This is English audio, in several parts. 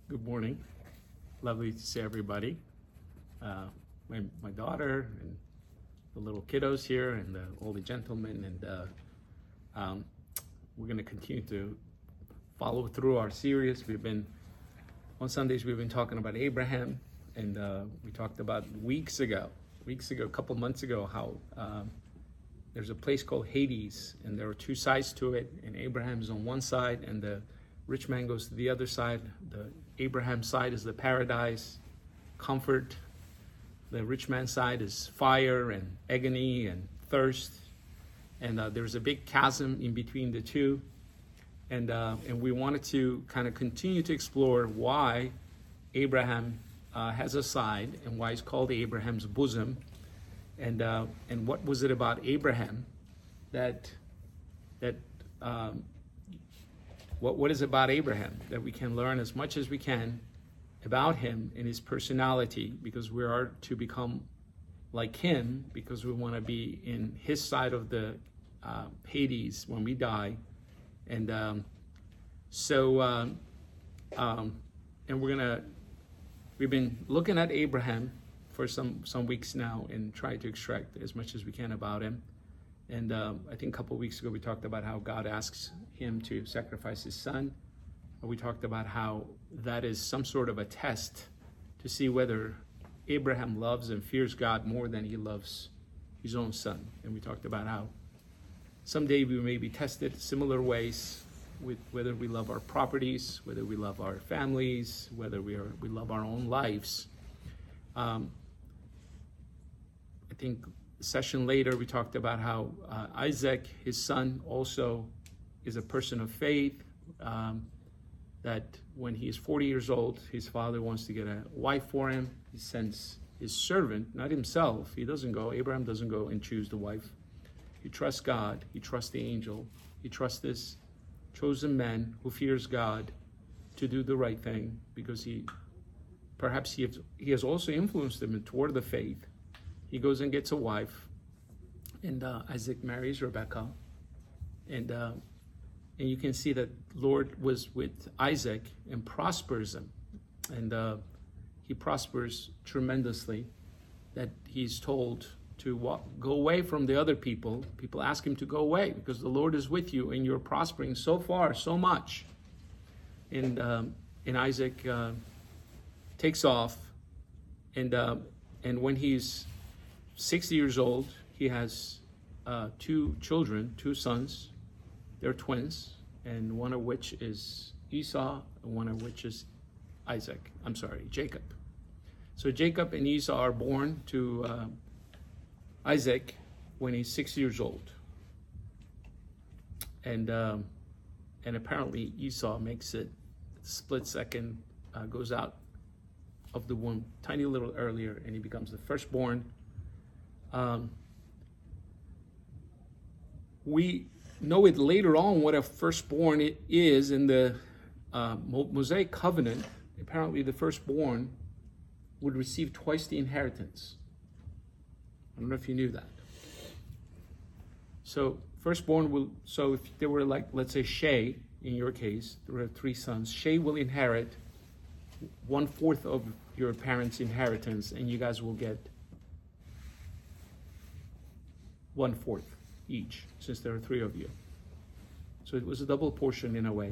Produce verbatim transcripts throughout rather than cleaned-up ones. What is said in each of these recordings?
Good morning. Lovely to see everybody. Uh, my, my daughter and the little kiddos here and the older gentlemen. And uh, um, we're going to continue to follow through our series. We've been, on Sundays, we've been talking about Abraham. And uh, we talked about weeks ago, weeks ago, a couple months ago, how um, there's a place called Hades. And there are two sides to it. And Abraham's on one side and the rich man goes to the other side. The Abraham side is the paradise, comfort. The rich man's side is fire and agony and thirst. And uh, there's a big chasm in between the two. And uh, and we wanted to kind of continue to explore why Abraham uh, has a side and why it's called Abraham's bosom. And uh, and what was it about Abraham that that um, What, what is about Abraham that we can learn as much as we can about him and his personality, because we are to become like him, because we want to be in his side of the uh, Hades when we die. And um, so, um, um, and we're going to, we've been looking at Abraham for some, some weeks now and try to extract as much as we can about him. And um, I think a couple of weeks ago we talked about how God asks him to sacrifice his son. We talked about how that is some sort of a test to see whether Abraham loves and fears God more than he loves his own son. And we talked about how someday we may be tested similar ways with whether we love our properties, whether we love our families, whether we are we love our own lives. Um, I think session later, we talked about how uh, Isaac, his son, also is a person of faith, um, that when he is forty years old, his father wants to get a wife for him. He sends his servant, not himself. He doesn't go. Abraham doesn't go and choose the wife. He trusts God. He trusts the angel. He trusts this chosen man who fears God to do the right thing, because he perhaps he has, he has also influenced him toward the faith. He goes and gets a wife, and uh, Isaac marries Rebekah, and uh, and you can see that Lord was with Isaac and prospers him, and uh, he prospers tremendously. That he's told to walk, go away from the other people. People ask him to go away because the Lord is with you, and you're prospering so far, so much. And um, and Isaac uh, takes off, and uh, and when he's sixty years old, he has uh, two children, two sons. They're twins, and one of which is Esau, and one of which is Isaac. I'm sorry, Jacob. So Jacob and Esau are born to uh, Isaac when he's six years old. And um, and apparently Esau makes it split second, uh, goes out of the womb tiny little earlier, and he becomes the firstborn. Um, we know it later on what a firstborn it is in the uh, Mosaic covenant. Apparently the firstborn would receive twice the inheritance. I don't know if you knew that. So firstborn will, so if there were, like, let's say Shay, in your case, there were three sons, Shay will inherit one fourth of your parents' inheritance, and you guys will get one fourth each, since there are three of you. So it was a double portion in a way.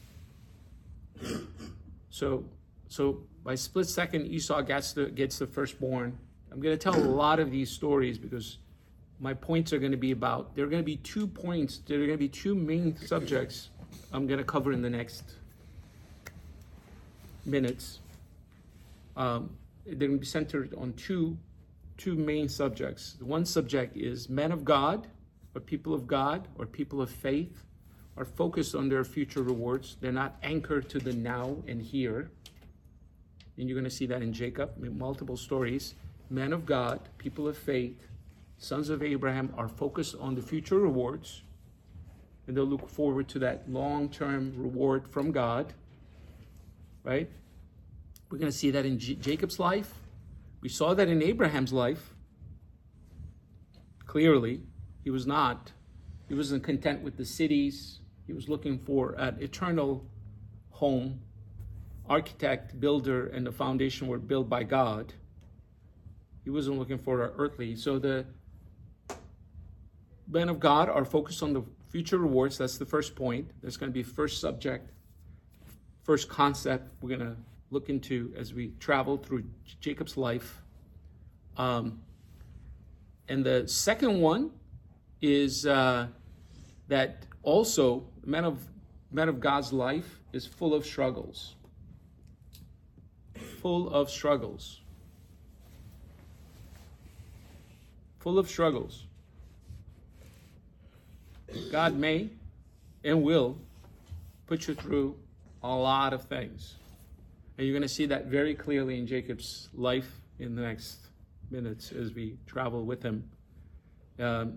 So, so by split second, Esau gets the gets the firstborn. I'm going to tell a lot of these stories because my points are going to be about. There are going to be two points. There are going to be two main subjects I'm going to cover in the next minutes. Um, they're going to be centered on two. Two main subjects. The one subject is men of God, or people of God, or people of faith, are focused on their future rewards. They're not anchored to the now and here. And you're going to see that in Jacob, in multiple stories. Men of God, people of faith, sons of Abraham are focused on the future rewards, and they'll look forward to that long-term reward from God, right? We're going to see that in J- Jacob's life. We saw that in Abraham's life. Clearly, he was not. He wasn't content with the cities. He was looking for an eternal home architect, builder, and the foundation were built by God. He wasn't looking for an earthly. So the men of God are focused on the future rewards. That's the first point. That's going to be first subject, first concept we're going to look into as we travel through Jacob's life. Um, and the second one is uh, that also men of men of God's life is full of struggles. Full of struggles. Full of struggles. God may and will put you through a lot of things. And you're going to see that very clearly in Jacob's life in the next minutes as we travel with him. Um,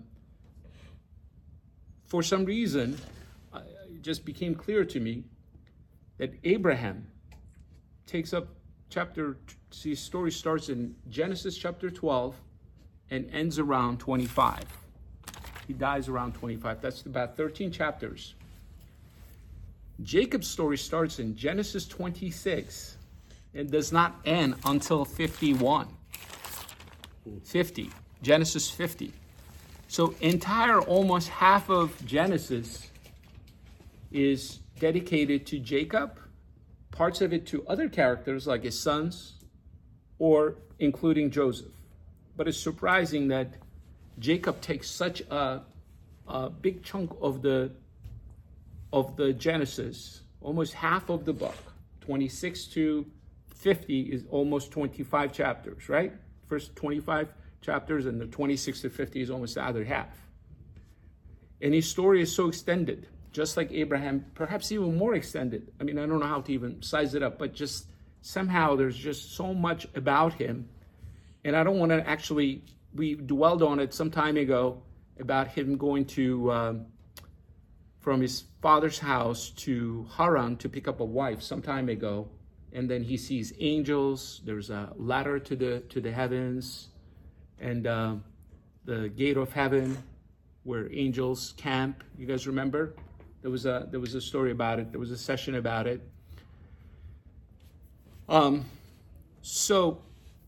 for some reason, it just became clear to me that Abraham takes up chapter, see, story starts in Genesis chapter twelve and ends around twenty-five. He dies around twenty-five. That's about thirteen chapters. Jacob's story starts in Genesis twenty-six and does not end until fifty-one. fifty. Genesis fifty. So entire, almost half of Genesis is dedicated to Jacob, parts of it to other characters like his sons, or including Joseph. But it's surprising that Jacob takes such a, a big chunk of the of the Genesis, almost half of the book. twenty-six to fifty is almost twenty-five chapters, right? First twenty-five chapters, and the twenty-six to fifty is almost the other half. And his story is so extended, just like Abraham, perhaps even more extended. I mean, I don't know how to even size it up, but just somehow there's just so much about him. And I don't want to actually, we dwelled on it some time ago about him going to, um, from his father's house to Haran to pick up a wife some time ago. And then he sees angels. There's a ladder to the to the heavens, and uh, the gate of heaven where angels camp. You guys remember? There was a there was a story about it. There was a session about it. Um, so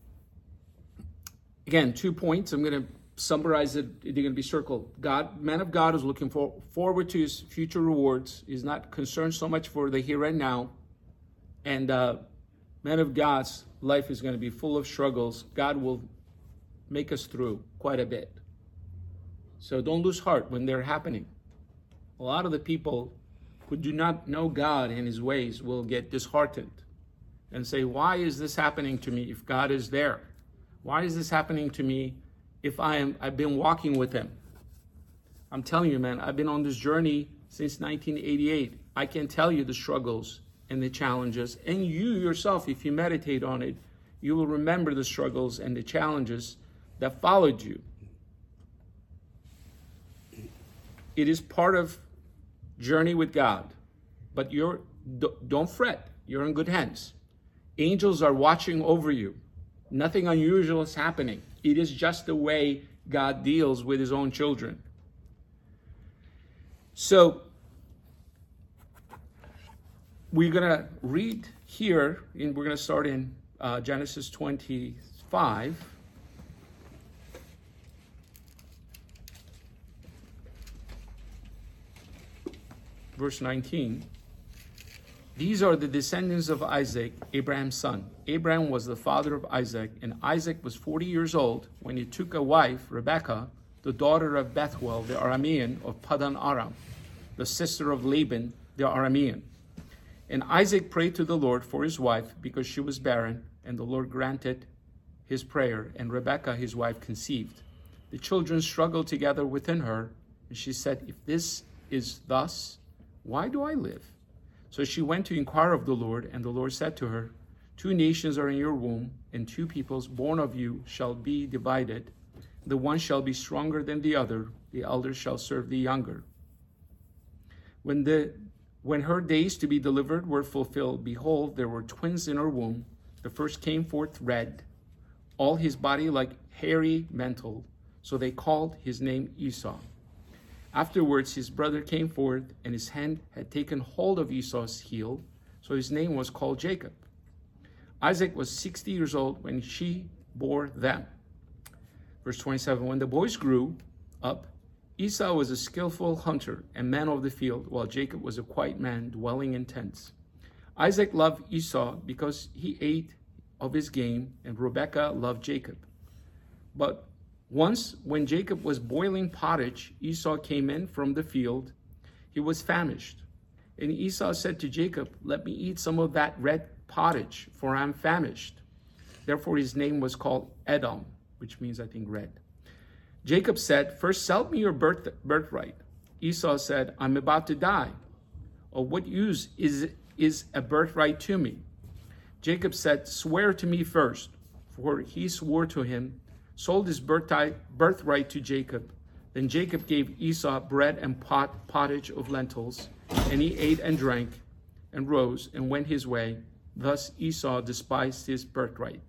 again, two points. I'm going to summarize it. They're going to be circled. God, man of God, is looking for, forward to his future rewards. He's not concerned so much for the here and now. And uh, man of God's life is going to be full of struggles. God will make us through quite a bit. So don't lose heart when they're happening. A lot of the people who do not know God and his ways will get disheartened and say, why is this happening to me if God is there? Why is this happening to me if I am, I've been walking with him? I'm telling you, man, I've been on this journey since nineteen eighty-eight. I can tell you the struggles and the challenges. And you yourself, if you meditate on it, you will remember the struggles and the challenges that followed you. It is part of journey with God. But you're don't fret. You're in good hands. Angels are watching over you. Nothing unusual is happening. It is just the way God deals with his own children. So we're going to read here, and we're going to start in uh, Genesis twenty-five. Verse nineteen. These are the descendants of Isaac, Abraham's son. Abraham was the father of Isaac, and Isaac was forty years old when he took a wife, Rebekah, the daughter of Bethuel, the Aramean of Padan Aram, the sister of Laban, the Aramean. And Isaac prayed to the Lord for his wife because she was barren, and the Lord granted his prayer, and Rebekah, his wife, conceived. The children struggled together within her, and she said, if this is thus, why do I live? So she went to inquire of the Lord, and the Lord said to her, two nations are in your womb, and two peoples born of you shall be divided. The one shall be stronger than the other, the elder shall serve the younger. When the when her days to be delivered were fulfilled, behold, there were twins in her womb. The first came forth red, all his body like hairy mantle. So they called his name Esau. Afterwards, his brother came forth, and his hand had taken hold of Esau's heel. So his name was called Jacob. Isaac was sixty years old when she bore them. Verse twenty-seven, when the boys grew up, Esau was a skillful hunter and man of the field, while Jacob was a quiet man dwelling in tents. Isaac loved Esau because he ate of his game, and Rebekah loved Jacob. But once, when Jacob was boiling pottage, Esau came in from the field. He was famished. And Esau said to Jacob, let me eat some of that red pottage, for I am famished. Therefore his name was called Edom, which means, I think, red. Jacob said, first sell me your birth, birthright. Esau said, I'm about to die. Of what use is, is a birthright to me? Jacob said, swear to me first. For he swore to him, sold his birthright to Jacob. Then Jacob gave Esau bread and pot, pottage of lentils, and he ate and drank, and rose, and went his way. Thus Esau despised his birthright.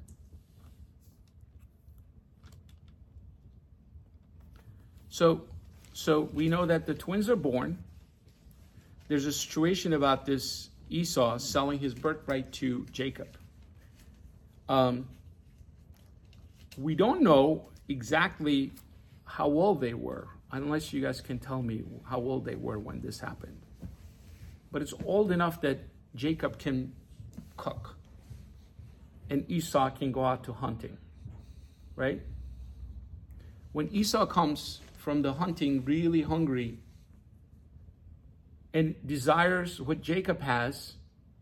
So, so we know that the twins are born. There's a situation about this Esau selling his birthright to Jacob. Um, we don't know exactly how old they were, unless you guys can tell me how old they were when this happened. But it's old enough that Jacob can cook and Esau can go out to hunting, right? When Esau comes from the hunting really hungry and desires what Jacob has,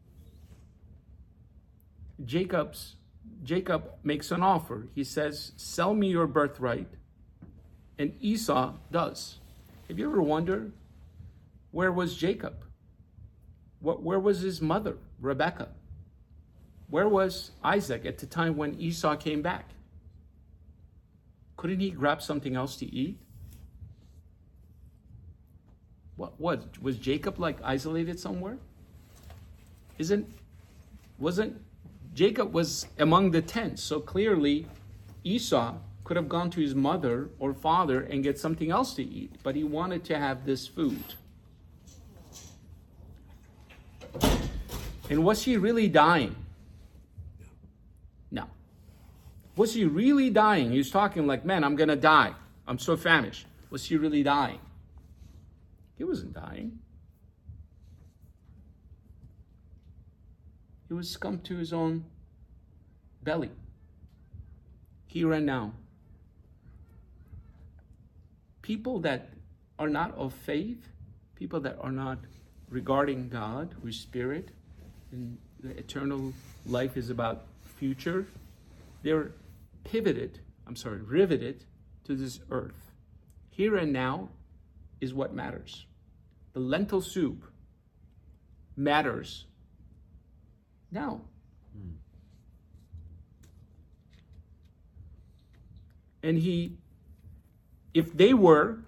Jacob's Jacob makes an offer. He says, sell me your birthright. And Esau does. Have you ever wondered, where was Jacob? What, where was his mother, Rebekah? Where was Isaac at the time when Esau came back? Couldn't he grab something else to eat? What was was Jacob like isolated somewhere? Isn't wasn't Jacob was among the tents, so clearly Esau could have gone to his mother or father and get something else to eat, but he wanted to have this food. And was he really dying? No. Was he really dying? He was talking like, man, I'm going to die. I'm so famished. Was he really dying? He wasn't dying. He was succumbed to his own belly. Here and now. People that are not of faith, people that are not regarding God, whose spirit and the eternal life is about future, they're pivoted, I'm sorry, riveted to this earth. Here and now is what matters. The lentil soup matters now. Mm. And he, if they were,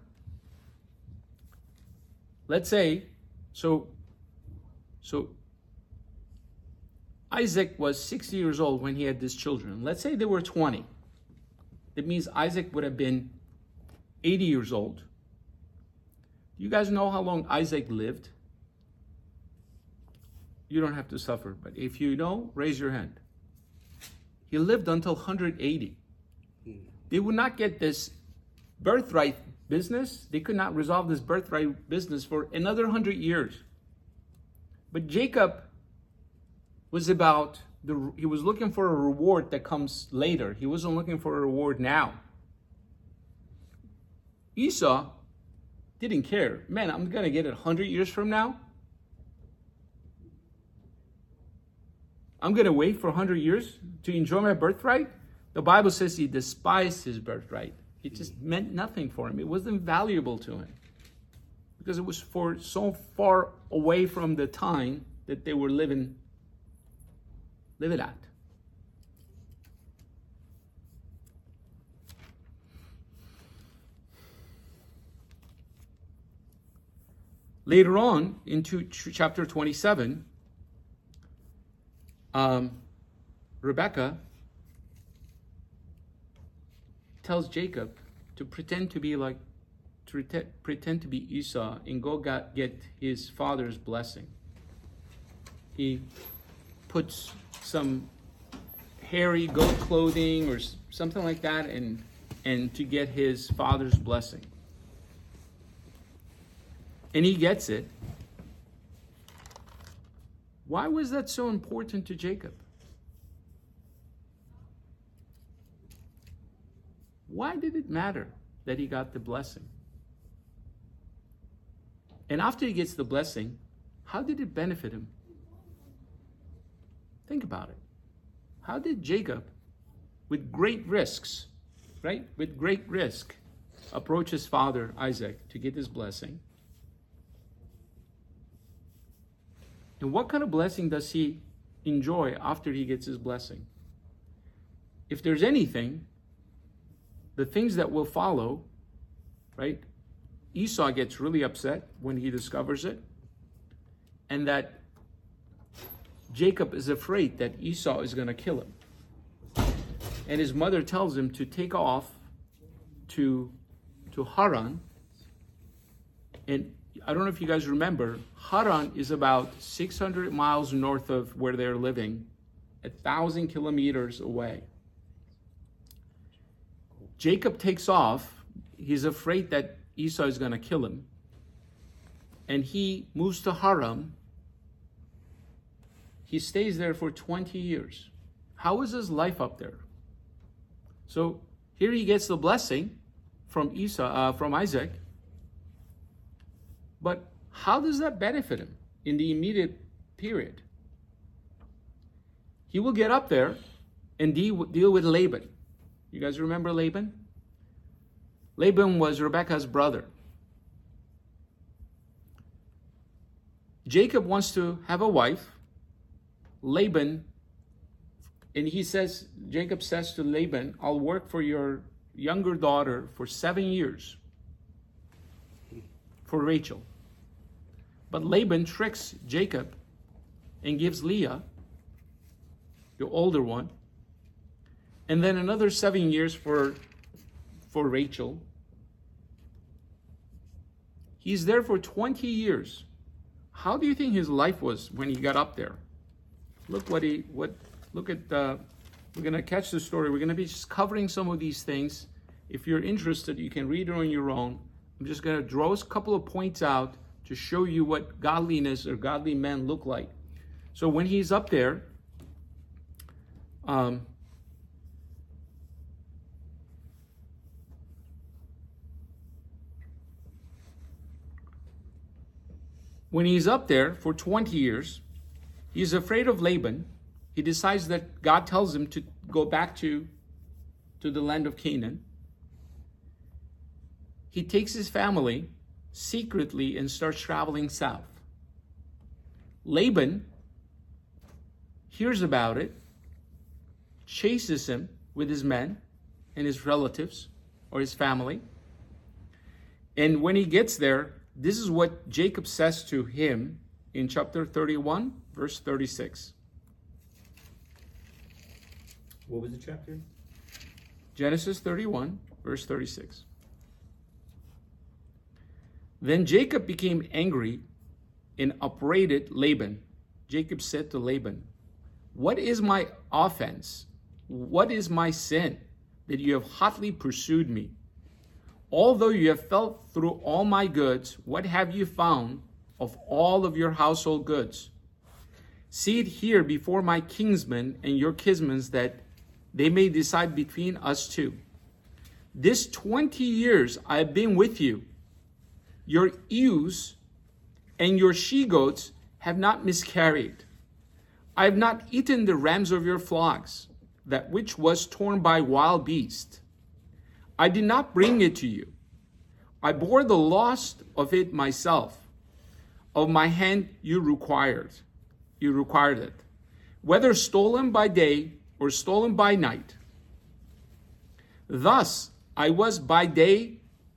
let's say, so, so Isaac was sixty years old when he had these children. Let's say they were twenty. That means Isaac would have been eighty years old. Do you guys know how long Isaac lived? You don't have to suffer, but if you know, raise your hand. He lived until one hundred eighty. They would not get this birthright business. They could not resolve this birthright business for another one hundred years. But Jacob was about, the, he was looking for a reward that comes later. He wasn't looking for a reward now. Esau didn't care. Man, I'm going to get it one hundred years from now. I'm going to wait for one hundred years to enjoy my birthright? The Bible says he despised his birthright. It just meant nothing for him. It wasn't valuable to him. Because it was for so far away from the time that they were living, living at. Later on, into chapter twenty-seven, um, Rebekah tells Jacob to pretend to be like, to pretend to be Esau and go get his father's blessing. he puts some hairy goat clothing or something like that, and and to get his father's blessing. And he gets it. Why was that so important to Jacob? Why did it matter that he got the blessing? And after he gets the blessing, how did it benefit him? Think about it. How did Jacob, with great risks, right, with great risk, approach his father Isaac to get his blessing? And what kind of blessing does he enjoy after he gets his blessing? If there's anything, the things that will follow, right? Esau gets really upset when he discovers it, and that Jacob is afraid that Esau is going to kill him. And his mother tells him to take off to, to Haran. And I don't know if you guys remember, Haran is about six hundred miles north of where they're living, a thousand kilometers away. Jacob takes off. He's afraid that Esau is going to kill him. And he moves to Haran. He stays there for twenty years. How is his life up there? So here he gets the blessing from Esau, uh, from Isaac. But how does that benefit him in the immediate period? He will get up there and deal, deal with Laban. You guys remember Laban? Laban was Rebekah's brother. Jacob wants to have a wife. Laban, and he says, Jacob says to Laban, I'll work for your younger daughter for seven years for Rachel. But Laban tricks Jacob and gives Leah, the older one, and then another seven years for, for Rachel. He's there for twenty years. How do you think his life was when he got up there? Look what he, what, look at, uh, we're going to catch the story. We're going to be just covering some of these things. If you're interested, you can read it on your own. I'm just going to draw a couple of points out to show you what godliness or godly men look like. So when he's up there, um, when he's up there for twenty years, he's afraid of Laban. He decides that God tells him to go back to, to the land of Canaan. He takes his family secretly and starts traveling south. Laban hears about it, chases him with his men and his relatives or his family. And when he gets there, this is what Jacob says to him in chapter thirty-one, verse thirty-six. What was the chapter? Genesis thirty-one, verse thirty-six. Then Jacob became angry and upbraided Laban. Jacob said to Laban, what is my offense? What is my sin that you have hotly pursued me? Although you have felt through all my goods, what have you found of all of your household goods? See it here before my kinsmen and your kinsmen, that they may decide between us two. This twenty years I have been with you. Your ewes and your she-goats have not miscarried. I have not eaten the rams of your flocks, that which was torn by wild beasts. I did not bring it to you. I bore the loss of it myself. Of my hand you required. You required it. Whether stolen by day or stolen by night. Thus I was by day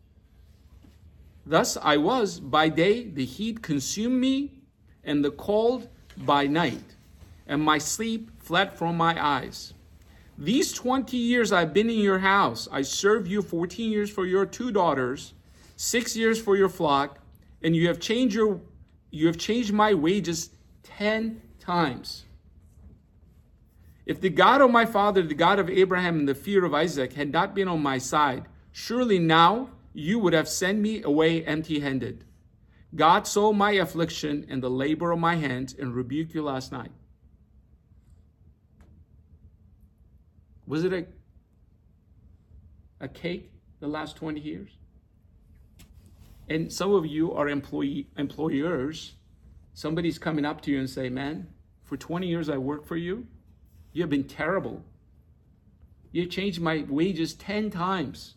Thus I was by day, the heat consumed me, and the cold by night, and my sleep fled from my eyes. These twenty years I've been in your house. I served you fourteen years for your two daughters, six years for your flock, and you have changed your you have changed my wages ten times. If the God of my father, the God of Abraham, and the fear of Isaac had not been on my side, surely now you would have sent me away empty-handed. God saw my affliction and the labor of my hands and rebuked you last night. Was it a, a cake the last twenty years? And some of you are employee employers. Somebody's coming up to you and say, man, for twenty years I worked for you. You have been terrible. You changed my wages ten times.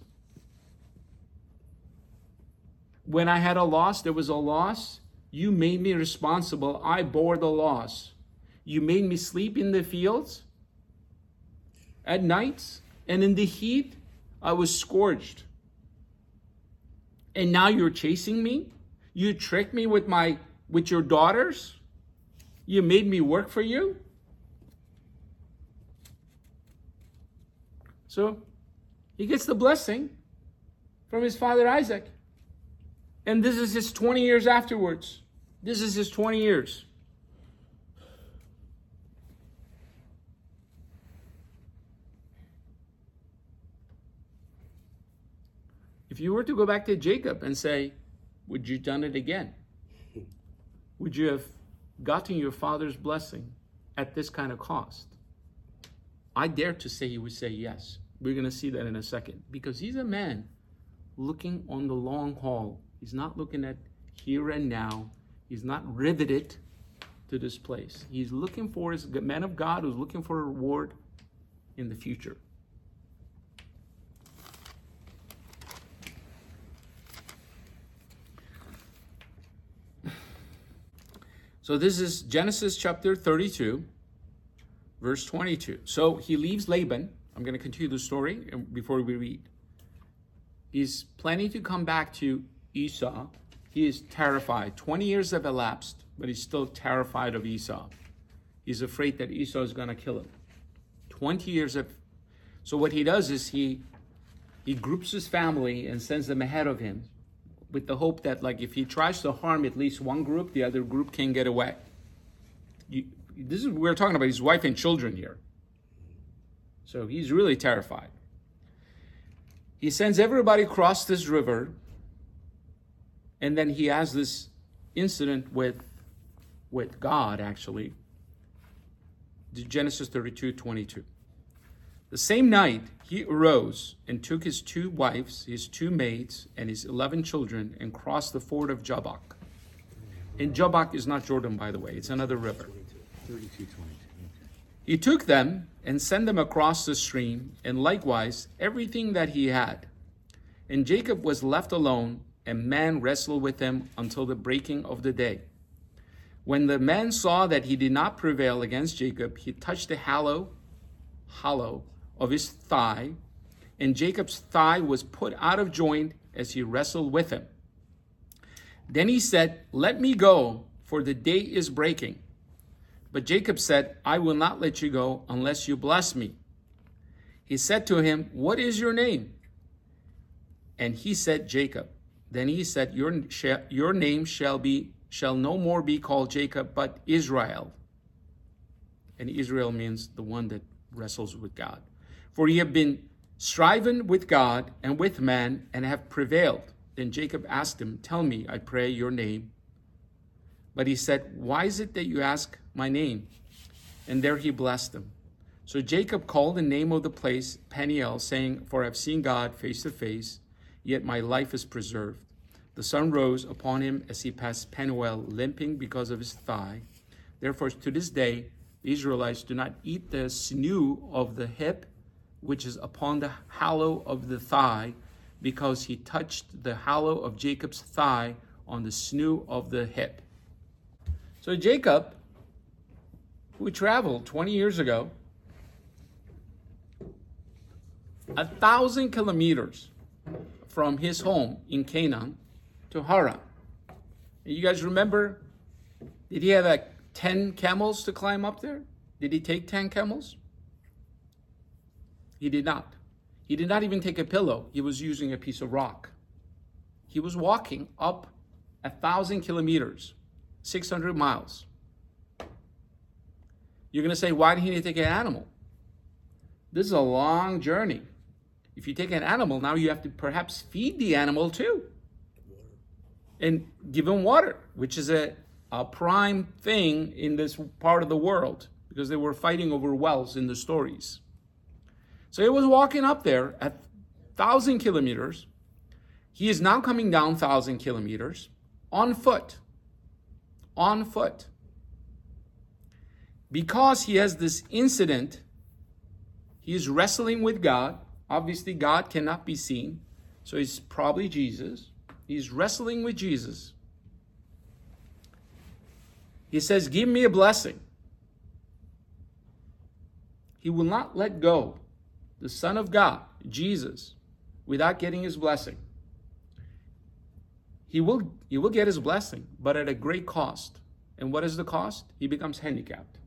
When I had a loss, there was a loss. You made me responsible. I bore the loss. You made me sleep in the fields at nights, and in the heat, I was scorched. And now you're chasing me? You tricked me with my with your daughters? You made me work for you? So he gets the blessing from his father Isaac. And this is his twenty years afterwards. This is his twenty years. If you were to go back to Jacob and say, would you have done it again? Would you have gotten your father's blessing at this kind of cost? I dare to say he would say yes. We're going to see that in a second. Because he's a man looking on the long haul. He's not looking at here and now. He's not riveted to this place. He's looking for his man of God who's looking for a reward in the future. So this is Genesis chapter thirty-two, verse twenty-two. So he leaves Laban. I'm going to continue the story before we read. He's planning to come back to Esau. He is terrified. twenty years have elapsed, but he's still terrified of Esau. He's afraid that Esau is going to kill him. twenty years have... So what he does is he, he groups his family and sends them ahead of him, with the hope that, like, if he tries to harm at least one group, the other group can get away. You, this is we're talking about his wife and children here. So he's really terrified. He sends everybody across this river, and then he has this incident with, with God, actually. Genesis thirty-two, twenty-two. The same night, he arose and took his two wives, his two maids, and his eleven children, and crossed the ford of Jabbok. And Jabbok is not Jordan, by the way. It's another river. thirty-two, twenty-two. He took them and sent them across the stream, and likewise everything that he had. And Jacob was left alone, and man wrestled with him until the breaking of the day. When the man saw that he did not prevail against Jacob, he touched the hollow, hollow of his thigh, and Jacob's thigh was put out of joint as he wrestled with him. Then he said, let me go, for the day is breaking. But Jacob said, I will not let you go unless you bless me. He said to him, what is your name? And he said, Jacob. Then he said, your, your name shall be shall no more be called Jacob, but Israel. And Israel means the one that wrestles with God. For ye have been striven with God and with man, and have prevailed. Then Jacob asked him, tell me, I pray, your name. But he said, why is it that you ask my name? And there he blessed him. So Jacob called the name of the place Peniel, saying, for I have seen God face to face, yet my life is preserved. The sun rose upon him as he passed Penuel, limping because of his thigh. Therefore, to this day, the Israelites do not eat the sinew of the hip, which is upon the hollow of the thigh, because he touched the hollow of Jacob's thigh on the sinew of the hip. So Jacob, who traveled twenty years ago, a thousand kilometers from his home in Canaan to Haran. You guys remember, did he have like ten camels to climb up there? Did he take ten camels? He did not. He did not even take a pillow. He was using a piece of rock. He was walking up a thousand kilometers, six hundred miles. You're going to say, why didn't he take an animal? This is a long journey. If you take an animal, now you have to perhaps feed the animal too. And give him water, which is a, a prime thing in this part of the world, because they were fighting over wells in the stories. So he was walking up there at one thousand kilometers. He is now coming down one thousand kilometers on foot. On foot. Because he has this incident, he is wrestling with God. Obviously, God cannot be seen. So it's probably Jesus. He's wrestling with Jesus. He says, give me a blessing. He will not let go, the Son of God, Jesus, without getting his blessing. He will, he will get his blessing, but at a great cost. And what is the cost? He becomes handicapped.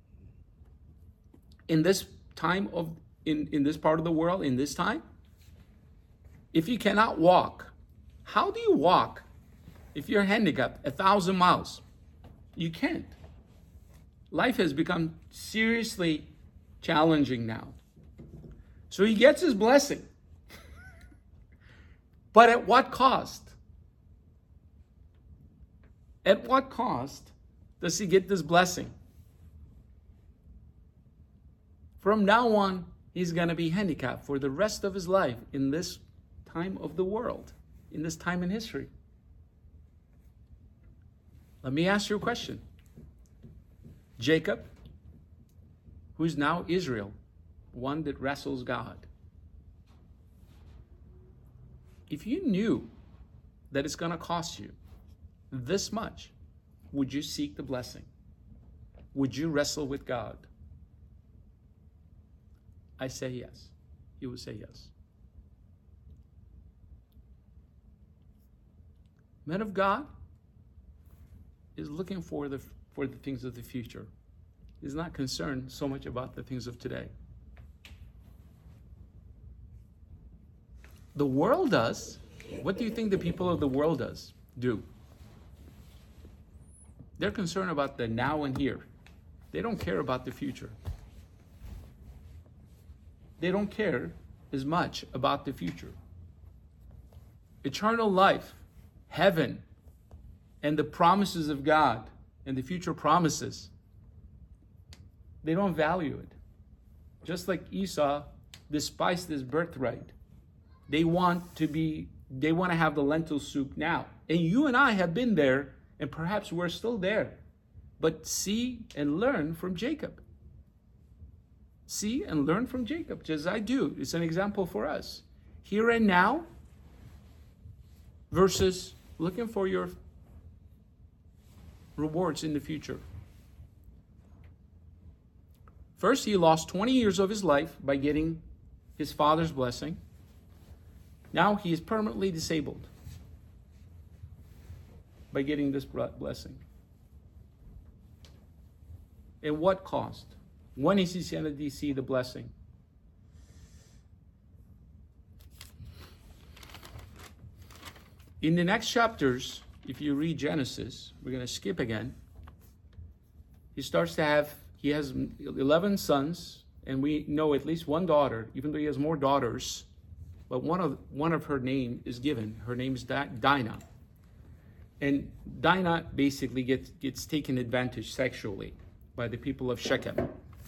In this time of, in, in this part of the world, in this time, if you cannot walk, how do you walk if you're handicapped a thousand miles? You can't. Life has become seriously challenging now. So he gets his blessing. But at what cost? At what cost does he get this blessing? From now on, he's going to be handicapped for the rest of his life in this time of the world, in this time in history. Let me ask you a question. Jacob, who's now Israel, one that wrestles God. If you knew that it's going to cost you this much, would you seek the blessing? Would you wrestle with God? I say yes. You would say yes. Man of God is looking for the for the things of the future. He's not concerned so much about the things of today. The world does. What do you think the people of the world does do? They're concerned about the now and here. They don't care about the future. They don't care as much about the future. Eternal life, heaven, and the promises of God and the future promises, they don't value it. Just like Esau despised his birthright. They want to be, they want to have the lentil soup now. And you and I have been there, and perhaps we're still there. But see and learn from Jacob. See and learn from Jacob, just as I do. It's an example for us. Here and now versus looking for your rewards in the future. First, he lost twenty years of his life by getting his father's blessing. Now he is permanently disabled by getting this blessing. At what cost? When is he going to see the blessing? In the next chapters, if you read Genesis, we're going to skip again. He starts to have, he has eleven sons, and we know at least one daughter, even though he has more daughters, but one of one of her name is given. Her name is Dinah. And Dinah basically gets, gets taken advantage sexually by the people of Shechem.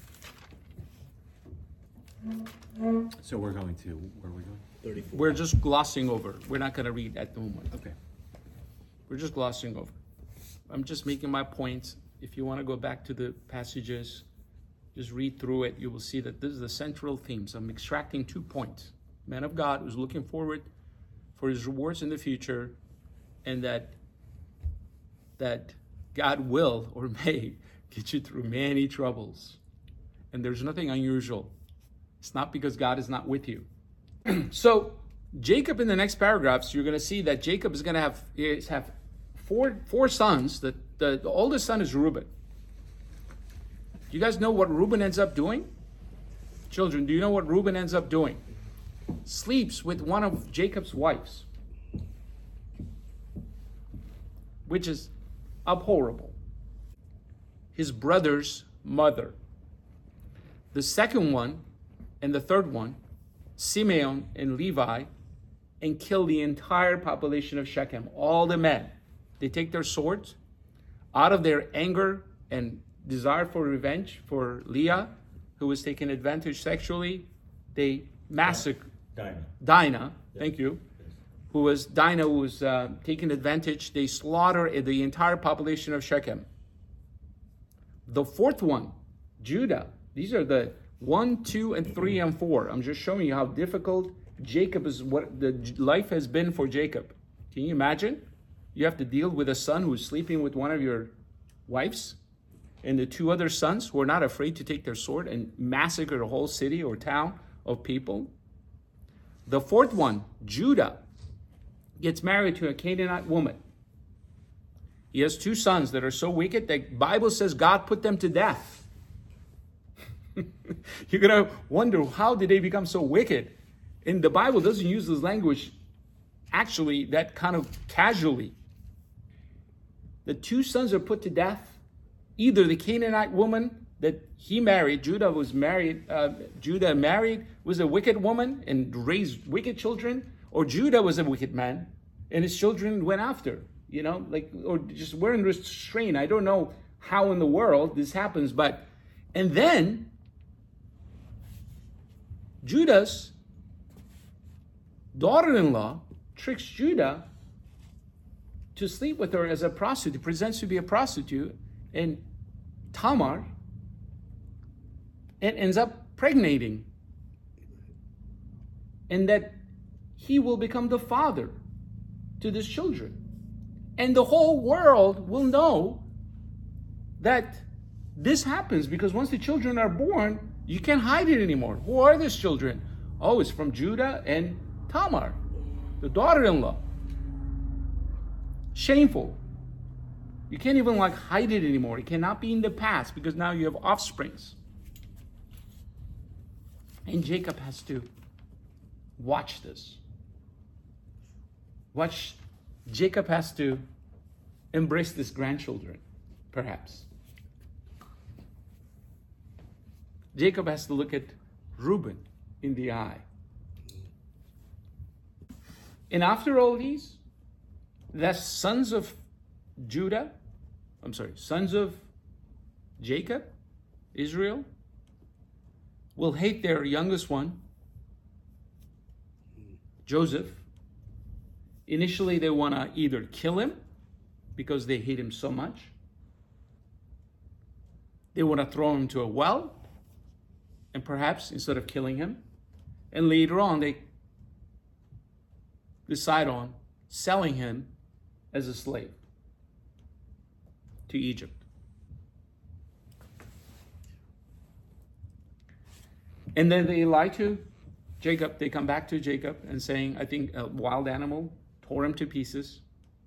So we're going to, where are we going? thirty-four. We're just glossing over. We're not going to read at the moment. Okay. We're just glossing over. I'm just making my points. If you want to go back to the passages, just read through it. You will see that this is the central themes. I'm extracting two points. Man of God who's looking forward for his rewards in the future, and that that God will or may get you through many troubles. And there's nothing unusual. It's not because God is not with you. So Jacob, in the next paragraphs, you're going to see that Jacob is going to have, is have four, four sons. The, the, the oldest son is Reuben. Do you guys know what Reuben ends up doing? Children, do you know what Reuben ends up doing? Sleeps with one of Jacob's wives, which is abhorrible. His brother's mother. the second one and the third one, Simeon and Levi, and kill the entire population of Shechem, all the men. They take their swords out of their anger and desire for revenge for Leah, who was taken advantage sexually. They massacre Dinah. Dinah, Yes. thank you, Yes. who was Dinah who was uh, taken advantage. They slaughter the entire population of Shechem. The fourth one, Judah. These are the one, two, and three, and four. I'm just showing you how difficult Jacob is, what the life has been for Jacob. Can you imagine? You have to deal with a son who's sleeping with one of your wives, and the two other sons who are not afraid to take their sword and massacre a whole city or town of people. The fourth one, Judah, gets married to a Canaanite woman. He has two sons that are so wicked that the Bible says God put them to death. You're going to wonder, how did they become so wicked? And the Bible doesn't use this language actually that kind of casually. The two sons are put to death. Either the Canaanite woman that he married, Judah was married, uh, Judah married, was a wicked woman and raised wicked children, or Judah was a wicked man and his children went after, you know, like, or just were in restraint. I don't know how in the world this happens, but, and then Judah's daughter-in-law tricks Judah to sleep with her as a prostitute, presents to be a prostitute, and Tamar, and ends up pregnating. And that he will become the father to these children. And the whole world will know that this happens, because once the children are born, you can't hide it anymore. Who are these children? Oh, it's from Judah and Tamar, the daughter-in-law. Shameful. You can't even like hide it anymore. It cannot be in the past, because now you have offsprings. And Jacob has to watch this. Watch. Jacob has to embrace these grandchildren, perhaps. Jacob has to look at Reuben in the eye. And after all these, the sons of Judah, I'm sorry, sons of Jacob, Israel, will hate their youngest one, Joseph. Initially, they want to either kill him because they hate him so much. They want to throw him to a well, and perhaps instead of killing him. And later on, they decide on selling him as a slave to Egypt. And then they lie to Jacob. They come back to Jacob and saying, I think a wild animal tore him to pieces.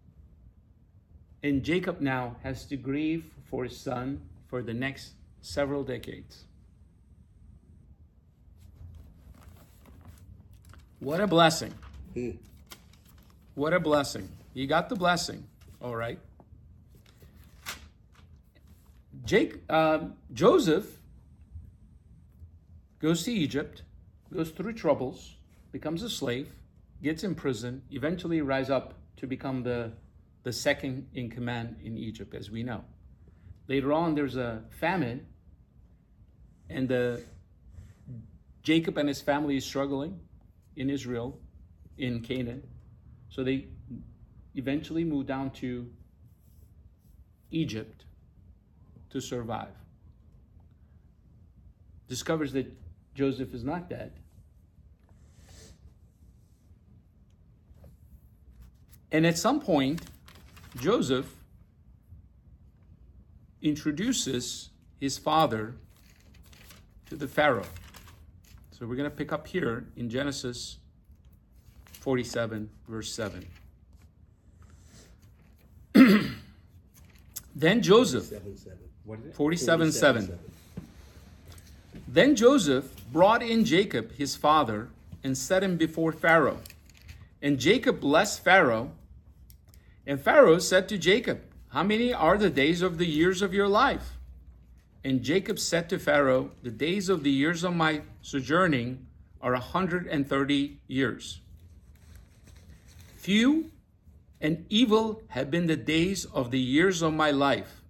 And Jacob now has to grieve for his son for the next several decades. What a blessing. Hmm. What a blessing. He got the blessing, all right. Jake, uh, Joseph goes to Egypt, goes through troubles, becomes a slave, gets in prison, eventually rise up to become the, the second in command in Egypt, as we know. Later on, there's a famine, and the, Jacob and his family is struggling in Israel, in Canaan. So they eventually move down to Egypt to survive. Discovers that Joseph is not dead. And at some point, Joseph introduces his father to the Pharaoh. So we're going to pick up here in Genesis forty-seven, verse seven. Then Joseph, Seven, seven. What is it? forty-seven, seven. Then Joseph brought in Jacob, his father, and set him before Pharaoh. And Jacob blessed Pharaoh. And Pharaoh said to Jacob, how many are the days of the years of your life? And Jacob said to Pharaoh, the days of the years of my sojourning are a hundred and thirty years. Few and evil have been the days of the years of my life,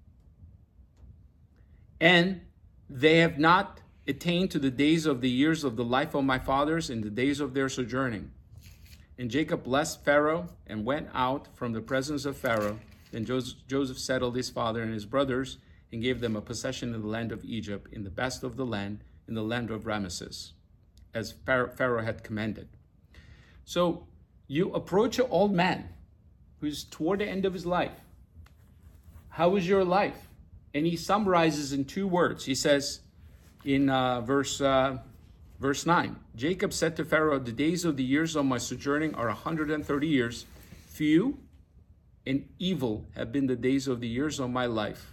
and they have not attained to the days of the years of the life of my fathers in the days of their sojourning. And Jacob blessed Pharaoh and went out from the presence of Pharaoh. Then Joseph settled his father and his brothers and gave them a possession in the land of Egypt, in the best of the land, in the land of Ramesses, as Pharaoh had commanded. So you approach an old man who's toward the end of his life. How is your life? And he summarizes in two words. He says in uh, verse uh, verse nine, Jacob said to Pharaoh, the days of the years of my sojourning are one hundred thirty years. Few and evil have been the days of the years of my life.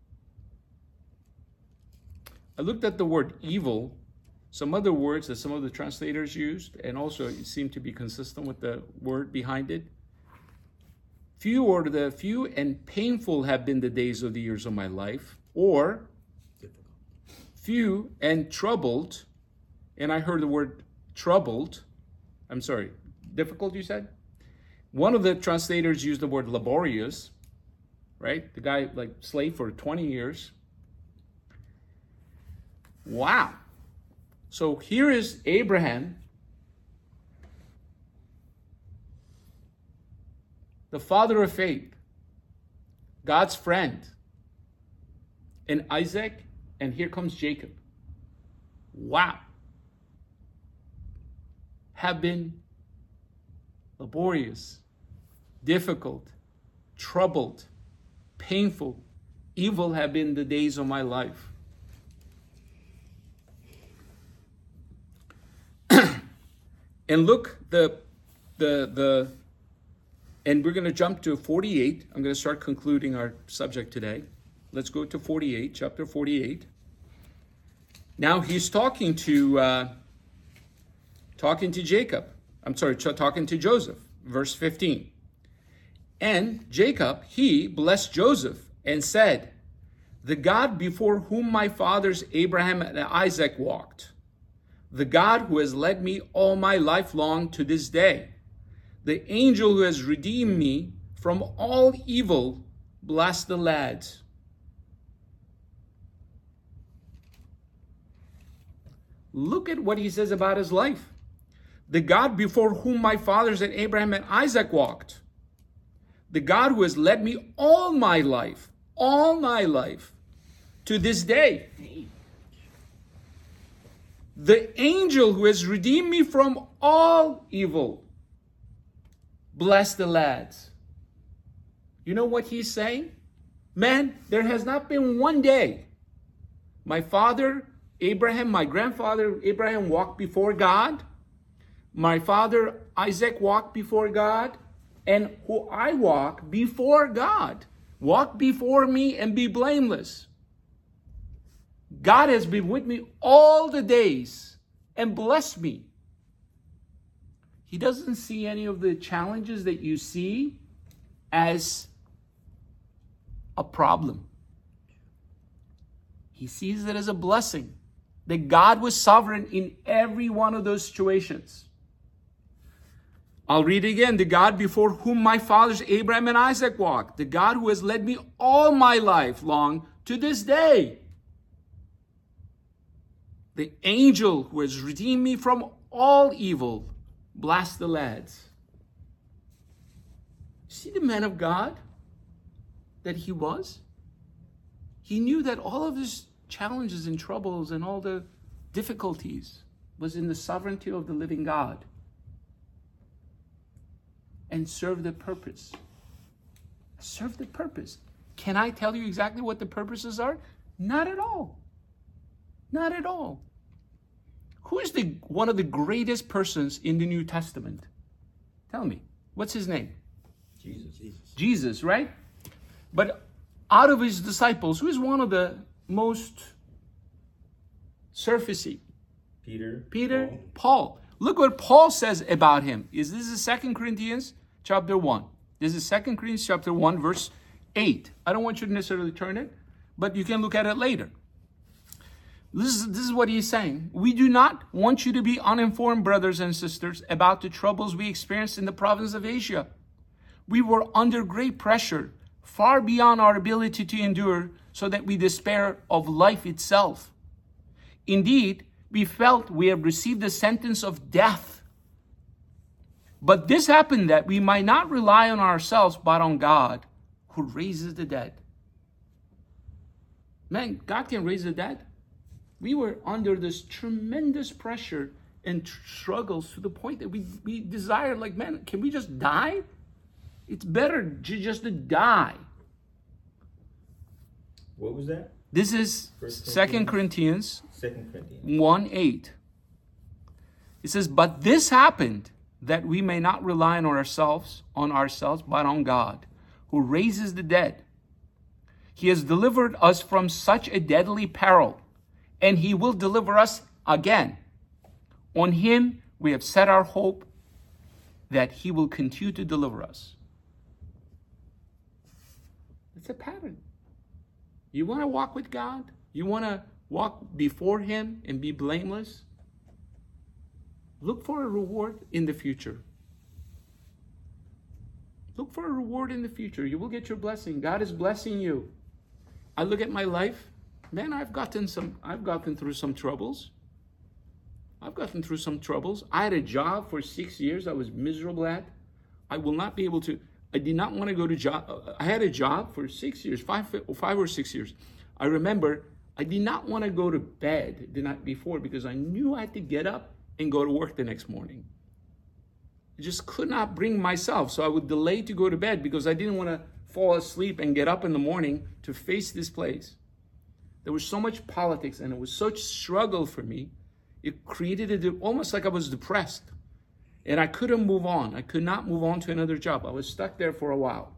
I looked at the word evil, some other words that some of the translators used, and also it seemed to be consistent with the word behind it. Few or the few and painful have been the days of the years of my life, or difficult. Few and troubled, and I heard the word troubled. I'm sorry, difficult you said? One of the translators used the word laborious, right? The guy like slave for twenty years. Wow. So here is Abraham, the father of faith, God's friend, and Isaac, and here comes Jacob. Wow. Have been laborious, difficult, troubled, painful, evil have been the days of my life. And look, the the the and we're going to jump to forty-eight. I'm going to start concluding our subject today. Let's go to forty-eight, chapter forty-eight. Now he's talking to uh, talking to Jacob. I'm sorry, talking to Joseph. Verse fifteen. And Jacob, he blessed Joseph and said, the God before whom my fathers Abraham and Isaac walked, the God who has led me all my life long to this day, the angel who has redeemed me from all evil, bless the lads. Look at what he says about his life. The God before whom my fathers and Abraham and Isaac walked, the God who has led me all my life, all my life, to this day. The angel who has redeemed me from all evil. Bless the lads. You know what he's saying? Man, there has not been one day. My father, Abraham, my grandfather, Abraham walked before God. My father, Isaac, walked before God. And who I walk before God. Walk before me and be blameless. God has been with me all the days and blessed me. He doesn't see any of the challenges that you see as a problem. He sees it as a blessing. That God was sovereign in every one of those situations. I'll read it again. The God before whom my fathers Abraham and Isaac walked. The God who has led me all my life long to this day. The angel who has redeemed me from all evil. Bless the lads. See the man of God that he was? He knew that all of his challenges and troubles and all the difficulties was in the sovereignty of the living God. And served the purpose. Served the purpose. Can I tell you exactly what the purposes are? Not at all. Not at all. Who is the one of the greatest persons in the New Testament? Tell me. What's his name? Jesus. Jesus, right? But out of his disciples, who is one of the most surfacey? Peter. Peter, Paul. Paul. Look what Paul says about him. Is this is Second Corinthians chapter one? This is Second Corinthians chapter one, verse eight. I don't want you to necessarily turn it, but you can look at it later. This is, this is what he's saying. We do not want you to be uninformed, brothers and sisters, about the troubles we experienced in the province of Asia. We were under great pressure, far beyond our ability to endure, so that we despair of life itself. Indeed, we felt we had received the sentence of death. But this happened that we might not rely on ourselves, but on God, who raises the dead. Man, God can raise the dead. We were under this tremendous pressure and tr- struggles to the point that we, we desired, like, man, can we just die? It's better to just to die. What was that? This is Second Corinthians Second Corinthians. one eight. It says, but this happened that we may not rely on ourselves, on ourselves, but on God, who raises the dead. He has delivered us from such a deadly peril, and he will deliver us again. On him we have set our hope that he will continue to deliver us. It's a pattern. You want to walk with God? You want to walk before him and be blameless? Look for a reward in the future. Look for a reward in the future. You will get your blessing. God is blessing you. I look at my life. Man, I've gotten some, I've gotten through some troubles. I've gotten through some troubles. I had a job for six years I was miserable at. I will not be able to, I did not want to go to job. I had a job for six years, five, five or six years. I remember I did not want to go to bed the night before because I knew I had to get up and go to work the next morning. I just could not bring myself. So I would delay to go to bed because I didn't want to fall asleep and get up in the morning to face this place. There was so much politics and it was such struggle for me. It created it almost like I was depressed. And I couldn't move on. I could not move on to another job. I was stuck there for a while.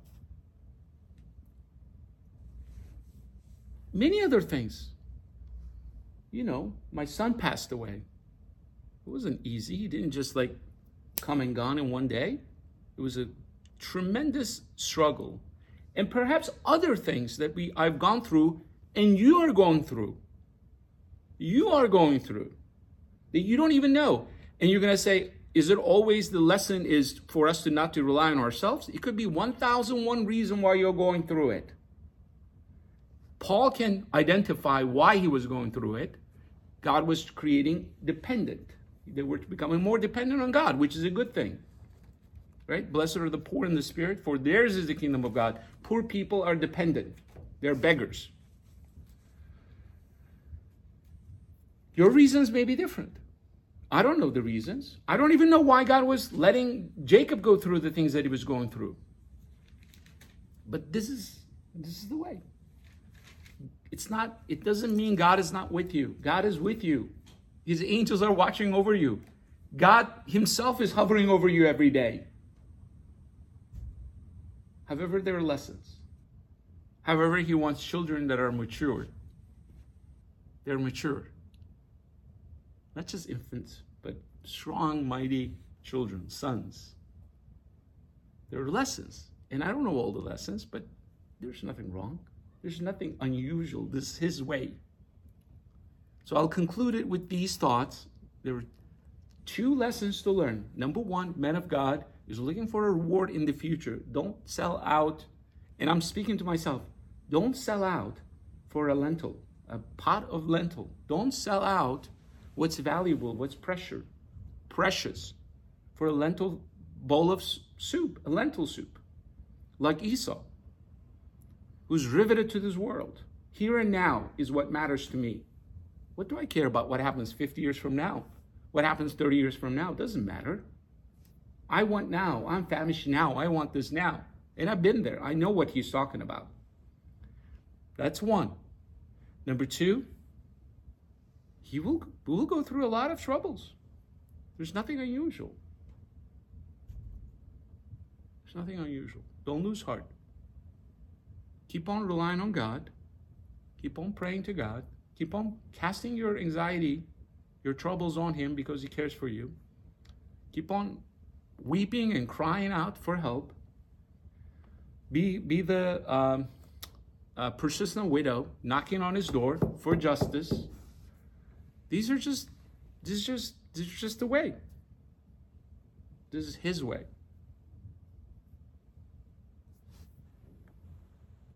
Many other things. You know, my son passed away. It wasn't easy. He didn't just like come and gone in one day. It was a tremendous struggle. And perhaps other things that we I've gone through and you are going through. You are going through that you don't even know. And you're going to say, is it always the lesson is for us to not to rely on ourselves? It could be one thousand one reason why you're going through it. Paul can identify why he was going through it. God was creating dependent. They were becoming more dependent on God, which is a good thing. Right? Blessed are the poor in the spirit, for theirs is the kingdom of God. Poor people are dependent. They're beggars. Your reasons may be different. I don't know the reasons. I don't even know why God was letting Jacob go through the things that he was going through. But this is this is the way. It's not, it doesn't mean God is not with you. God is with you. His angels are watching over you. God himself is hovering over you every day. However, there are lessons. However, he wants children that are mature. They're mature. Not just infants, but strong, mighty children, sons. There are lessons. And I don't know all the lessons, but there's nothing wrong. There's nothing unusual. This is his way. So I'll conclude it with these thoughts. There are two lessons to learn. Number one, men of God is looking for a reward in the future. Don't sell out. And I'm speaking to myself. Don't sell out for a lentil, a pot of lentil. Don't sell out what's valuable, what's precious, precious for a lentil bowl of soup, a lentil soup, like Esau, who's riveted to this world. Here and now is what matters to me. What do I care about what happens fifty years from now? What happens thirty years from now? It doesn't matter. I want now. I'm famished now. I want this now. And I've been there. I know what he's talking about. That's one. Number two, he will, will go through a lot of troubles. There's nothing unusual. There's nothing unusual. Don't lose heart. Keep on relying on God. Keep on praying to God. Keep on casting your anxiety, your troubles on him because he cares for you. Keep on weeping and crying out for help. Be, be the um, uh, persistent widow knocking on his door for justice. These are just, this is just, this is just the way. This is his way.